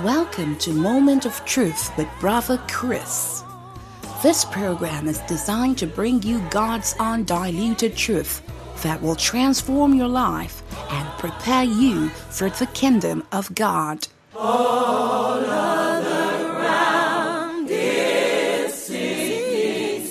Welcome to Moment of Truth with Brother Chris. This program is designed to bring you God's undiluted truth that will transform your life and prepare you for the kingdom of God. All other ground is sinking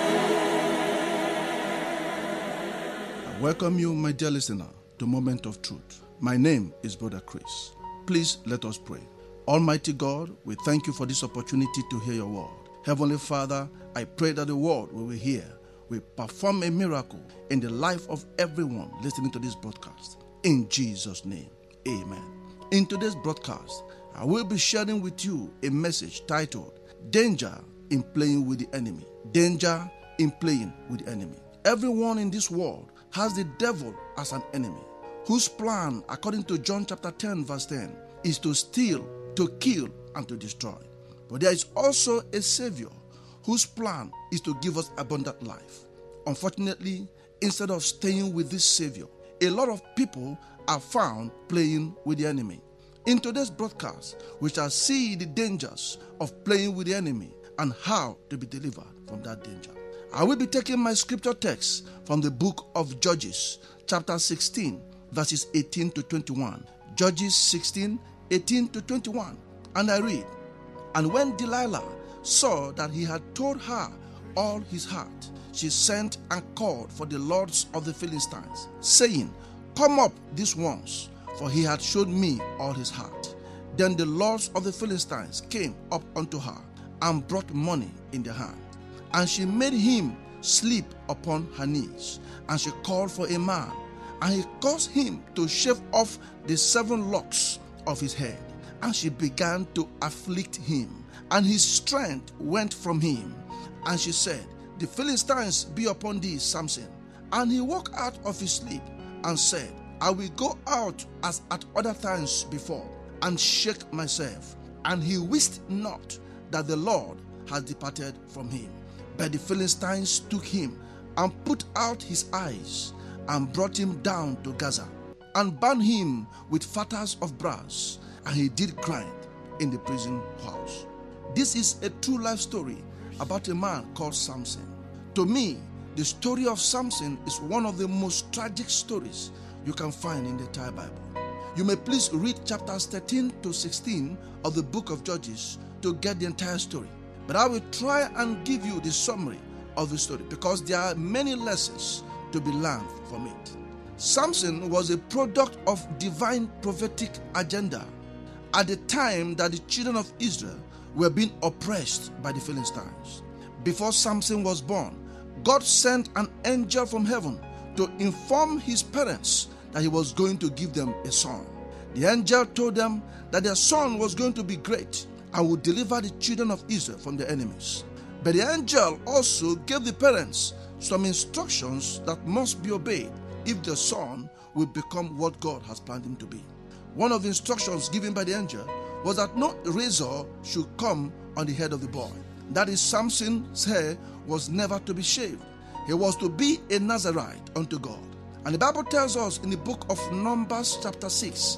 sand. I welcome you, my dear listener, to Moment of Truth. My name is Brother Chris. Please let us pray. Almighty God, we thank you for this opportunity to hear your word. Heavenly Father, I pray that the word we will hear will perform a miracle in the life of everyone listening to this broadcast. In Jesus' name, amen. In today's broadcast, I will be sharing with you a message titled, Danger in Playing with the Enemy. Danger in Playing with the Enemy. Everyone in this world has the devil as an enemy, whose plan, according to John chapter 10, verse 10, is to steal, to kill, and to destroy. But there is also a Savior whose plan is to give us abundant life. Unfortunately, instead of staying with this Savior, a lot of people are found playing with the enemy. In today's broadcast, we shall see the dangers of playing with the enemy and how to be delivered from that danger. I will be taking my scripture text from the book of Judges, chapter 16, verses 18 to 21. Judges 16, 18 to 21. And I read, And when Delilah saw that he had told her all his heart, she sent and called for the lords of the Philistines, saying, Come up this once, for he had showed me all his heart. Then the lords of the Philistines came up unto her, and brought money in their hand. And she made him sleep upon her knees, and she called for a man, and he caused him to shave off the 7 locks of his head. And she began to afflict him, and his strength went from him. And she said, The Philistines be upon thee, Samson. And he woke out of his sleep, and said, I will go out as at other times before, and shake myself. And he wist not that the Lord had departed from him. But the Philistines took him, and put out his eyes, and brought him down to Gaza, and bound him with fetters of brass, and he did grind in the prison house. This is a true life story about a man called Samson. To me, the story of Samson is one of the most tragic stories you can find in the entire Bible. You may please read chapters 13 to 16 of the book of Judges to get the entire story. But I will try and give you the summary of the story because there are many lessons to be learned from it. Samson was a product of divine prophetic agenda at the time that the children of Israel were being oppressed by the Philistines. Before Samson was born, God sent an angel from heaven to inform his parents that he was going to give them a son. The angel told them that their son was going to be great and would deliver the children of Israel from their enemies. But the angel also gave the parents some instructions that must be obeyed if the son will become what God has planned him to be. One of the instructions given by the angel was that no razor should come on the head of the boy. That is, Samson's hair was never to be shaved. He was to be a Nazarite unto God. And the Bible tells us in the book of Numbers chapter 6,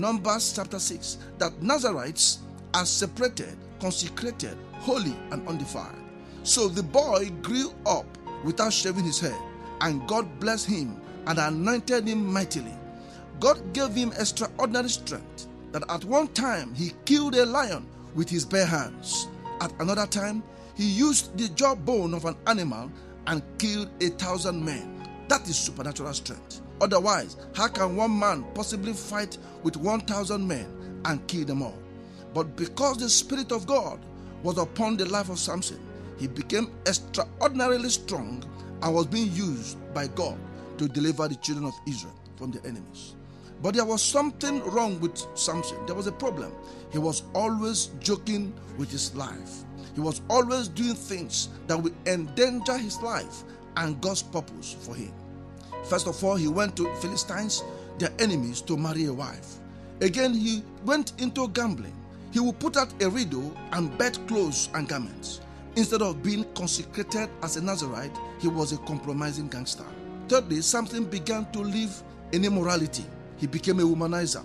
that Nazarites are separated, consecrated, holy, and undefiled. So the boy grew up without shaving his head, and God blessed him and anointed him mightily. God gave him extraordinary strength that at one time he killed a lion with his bare hands. At another time, he used the jawbone of an animal and killed 1,000 men. That is supernatural strength. Otherwise, how can one man possibly fight with 1,000 men and kill them all? But because the Spirit of God was upon the life of Samson, he became extraordinarily strong and was being used by God to deliver the children of Israel from their enemies. But there was something wrong with Samson. There was a problem. He was always joking with his life. He was always doing things that would endanger his life and God's purpose for him. First of all, he went to Philistines, their enemies, to marry a wife. Again, he went into gambling. He would put out a riddle and bet clothes and garments. Instead of being consecrated as a Nazarite, he was a compromising gangster. Thirdly, Samson began to live in immorality. He became a womanizer.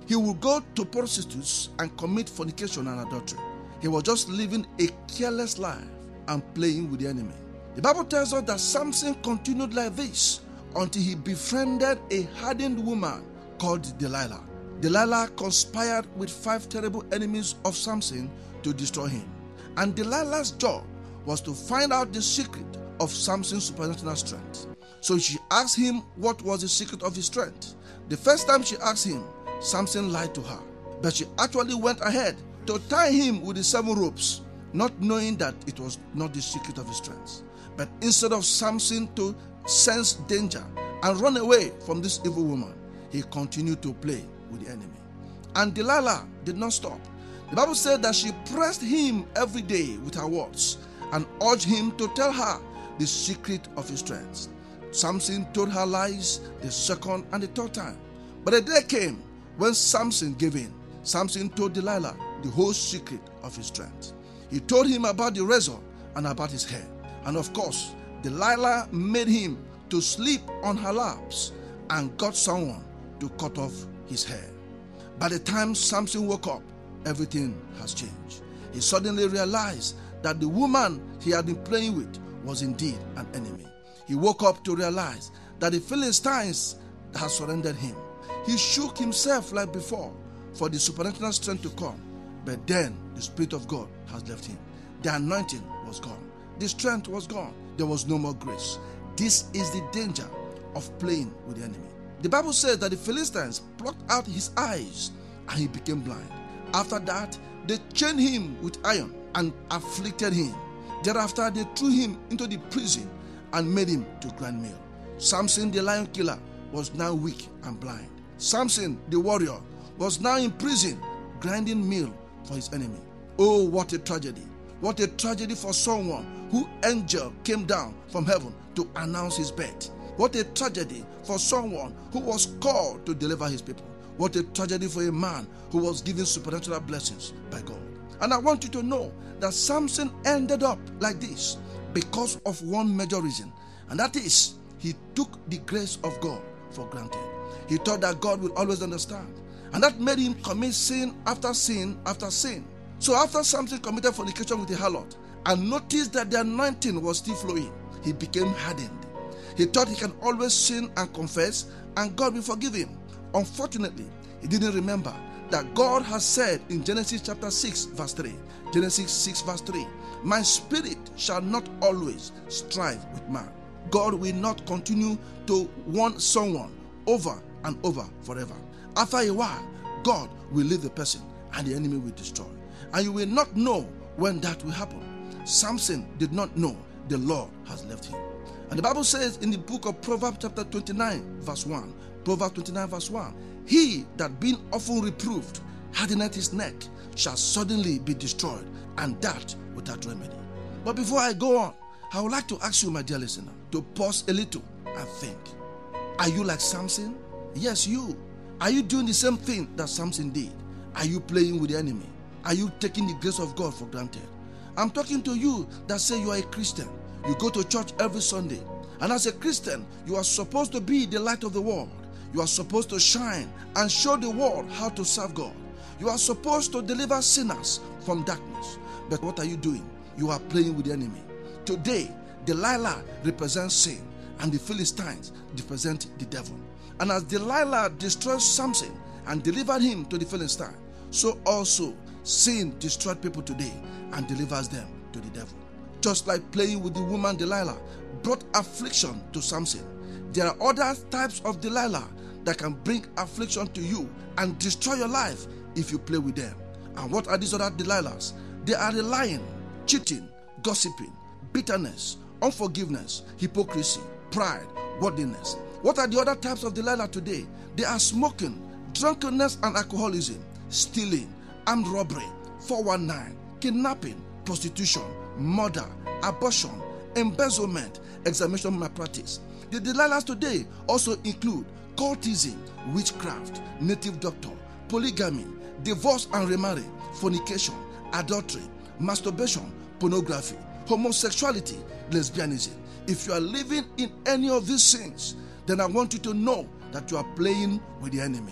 He would go to prostitutes and commit fornication and adultery. He was just living a careless life and playing with the enemy. The Bible tells us that Samson continued like this until he befriended a hardened woman called Delilah. Delilah conspired with 5 terrible enemies of Samson to destroy him. And Delilah's job was to find out the secret of Samson's supernatural strength. So she asked him what was the secret of his strength. The first time she asked him, Samson lied to her, but she actually went ahead to tie him with the 7 ropes, not knowing that it was not the secret of his strength. But instead of Samson to sense danger and run away from this evil woman, he continued to play with the enemy. And Delilah did not stop. The Bible said that she pressed him every day with her words and urged him to tell her the secret of his strength. Samson told her lies the second and the third time. But a day came when Samson gave in. Samson told Delilah the whole secret of his strength. He told him about the razor and about his hair. And of course, Delilah made him to sleep on her laps and got someone to cut off his hair. By the time Samson woke up, everything has changed. He suddenly realized that the woman he had been playing with was indeed an enemy. He woke up to realize that the Philistines had surrendered him. He shook himself like before for the supernatural strength to come, but then the Spirit of God has left him. The anointing was gone. The strength was gone. There was no more grace. This is the danger of playing with the enemy. The Bible says that the Philistines plucked out his eyes and he became blind. After that, they chained him with iron and afflicted him. Thereafter, they threw him into the prison and made him to grind meal. Samson, the lion killer, was now weak and blind. Samson, the warrior, was now in prison, grinding meal for his enemy. Oh, what a tragedy. What a tragedy for someone whose angel came down from heaven to announce his birth. What a tragedy for someone who was called to deliver his people. What a tragedy for a man who was given supernatural blessings by God. And I want you to know that Samson ended up like this because of one major reason, and that is he took the grace of God for granted. He thought that God will always understand, and that made him commit sin after sin after sin. So after Samson committed fornication with a harlot and noticed that the anointing was still flowing, he became hardened. He thought he can always sin and confess and God will forgive him. Unfortunately, he didn't remember that God has said in Genesis chapter 6 verse 3, Genesis 6 verse 3, my spirit shall not always strive with man. God will not continue to want someone over and over forever. After a while, God will leave the person and the enemy will destroy. And you will not know when that will happen. Samson did not know the Lord has left him. And the Bible says in the book of Proverbs chapter 29 verse 1, Proverbs 29 verse 1, he that being often reproved hardeneth his neck shall suddenly be destroyed, and that without remedy. But before I go on, I would like to ask you, my dear listener, to pause a little and think. Are you like Samson? Yes, you. Are you doing the same thing that Samson did? Are you playing with the enemy? Are you taking the grace of God for granted? I'm talking to you that say you are a Christian. You go to church every Sunday. And as a Christian, you are supposed to be the light of the world. You are supposed to shine and show the world how to serve God. You are supposed to deliver sinners from darkness. But what are you doing? You are playing with the enemy. Today, Delilah represents sin and the Philistines represent the devil. And as Delilah destroyed Samson and delivered him to the Philistine, so also sin destroyed people today and delivers them to the devil. Just like playing with the woman Delilah brought affliction to Samson, there are other types of Delilah that can bring affliction to you and destroy your life if you play with them. And what are these other Delilahs? They are the lying, cheating, gossiping, bitterness, unforgiveness, hypocrisy, pride, worldliness. What are the other types of Delilah today? They are smoking, drunkenness and alcoholism, stealing, armed robbery, 419, kidnapping, prostitution, murder, abortion, embezzlement, examination malpractice. The Delilahs today also include cultism, witchcraft, native doctor, polygamy, divorce and remarry, fornication, adultery, masturbation, pornography, homosexuality, lesbianism. If you are living in any of these things, then I want you to know that you are playing with the enemy.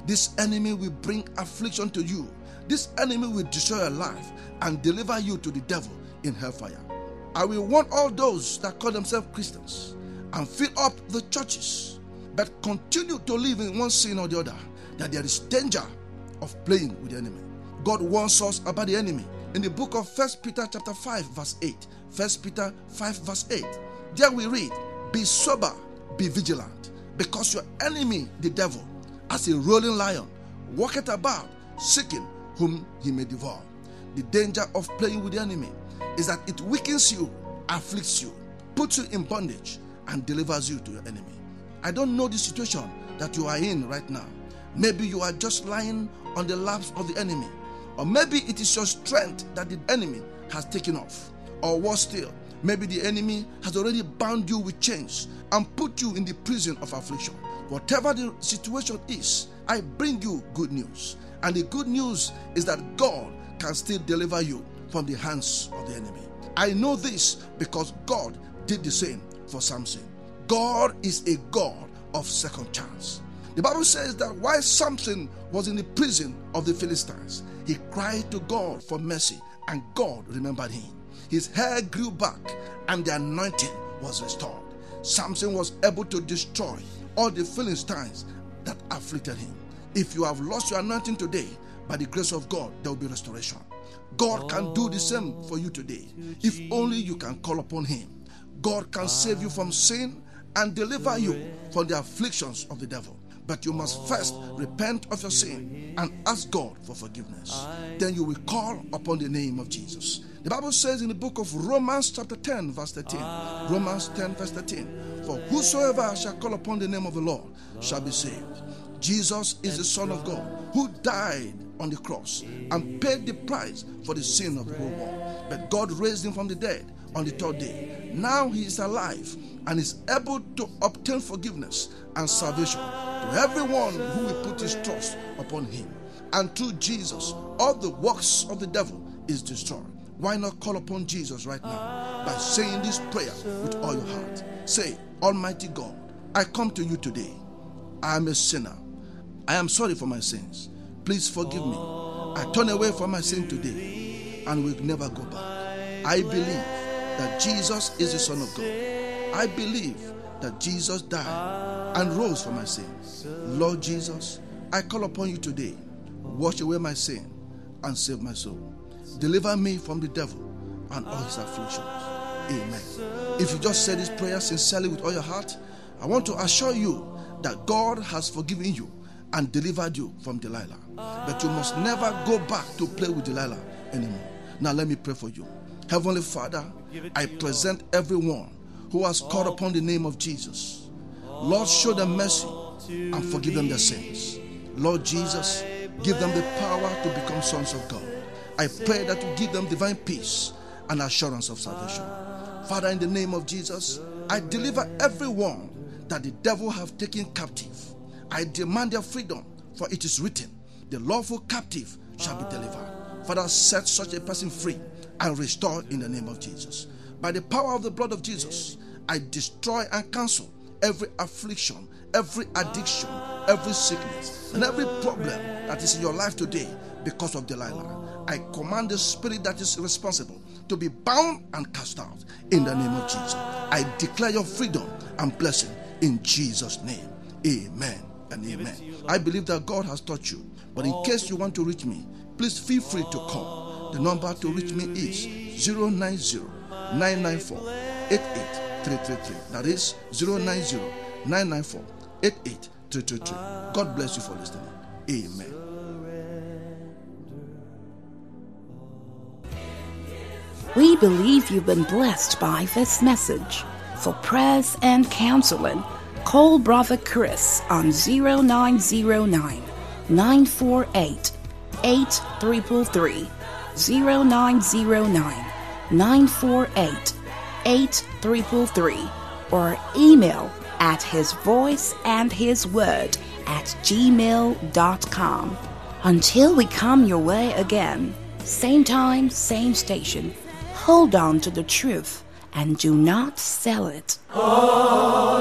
This enemy will bring affliction to you. This enemy will destroy your life and deliver you to the devil in hellfire. I will warn all those that call themselves Christians and fill up the churches, but continue to live in one sin or the other, that there is danger of playing with the enemy. God warns us about the enemy in the book of 1 Peter chapter 5 verse 8. 1 Peter 5 verse 8. There we read, be sober, be vigilant, because your enemy, the devil, as a roaring lion, walketh about, seeking whom he may devour. The danger of playing with the enemy is that it weakens you, afflicts you, puts you in bondage, and delivers you to your enemy. I don't know the situation that you are in right now. Maybe you are just lying on the laps of the enemy, or maybe it is your strength that the enemy has taken off, or worse still, maybe the enemy has already bound you with chains and put you in the prison of affliction. Whatever the situation is, I bring you good news. And the good news is that God can still deliver you from the hands of the enemy. I know this because God did the same for Samson. God is a God of second chance. The Bible says that while Samson was in the prison of the Philistines, he cried to God for mercy, and God remembered him. His hair grew back and the anointing was restored. Samson was able to destroy all the Philistines that afflicted him. If you have lost your anointing today, by the grace of God, there will be restoration. God can do the same for you today. If only you can call upon him. God can save you from sin and deliver you from the afflictions of the devil. But you must first repent of your sin and ask God for forgiveness. Then you will call upon the name of Jesus. The Bible says in the book of Romans chapter 10 verse 13, Romans 10 verse 13, for whosoever shall call upon the name of the Lord shall be saved. Jesus is the Son of God who died on the cross and paid the price for the sin of the whole world. But God raised him from the dead on the third day. Now he is alive and is able to obtain forgiveness and salvation to everyone who will put his trust upon him. And through Jesus, all the works of the devil is destroyed. Why not call upon Jesus right now by saying this prayer with all your heart? Say, Almighty God, I come to you today. I am a sinner. I am sorry for my sins. Please forgive me. I turn away from my sin today and will never go back. I believe that Jesus is the Son of God. I believe that Jesus died and rose for my sins. Lord Jesus, I call upon you today. Wash away my sin and save my soul. Deliver me from the devil and all his afflictions. Amen. If you just said this prayer sincerely with all your heart, I want to assure you that God has forgiven you and delivered you from Delilah. But you must never go back to play with Delilah anymore. Now let me pray for you. Heavenly Father, I present everyone who has called upon the name of Jesus. Lord, show them mercy and forgive them their sins. Lord Jesus, give them the power to become sons of God. I pray that you give them divine peace and assurance of salvation. Father, in the name of Jesus, I deliver everyone that the devil have taken captive. I demand their freedom, for it is written, the lawful captive shall be delivered. Father, set such a person free and restore in the name of Jesus. By the power of the blood of Jesus, I destroy and cancel every affliction, every addiction, every sickness, and every problem that is in your life today because of Delilah. I command the spirit that is responsible to be bound and cast out in the name of Jesus. I declare your freedom and blessing in Jesus' name. Amen and amen. I believe that God has taught you, but in case you want to reach me, please feel free to call. The number to reach me is 090-994-88333. That is 090-994-88333. God bless you for listening. Amen. We believe you've been blessed by this message. For prayers and counseling, call Brother Chris on 0909 948 8333, 0909 948 8333, or email at hisvoiceandhisword@gmail.com. Until we come your way again, same time, same station, hold on to the truth and do not sell it.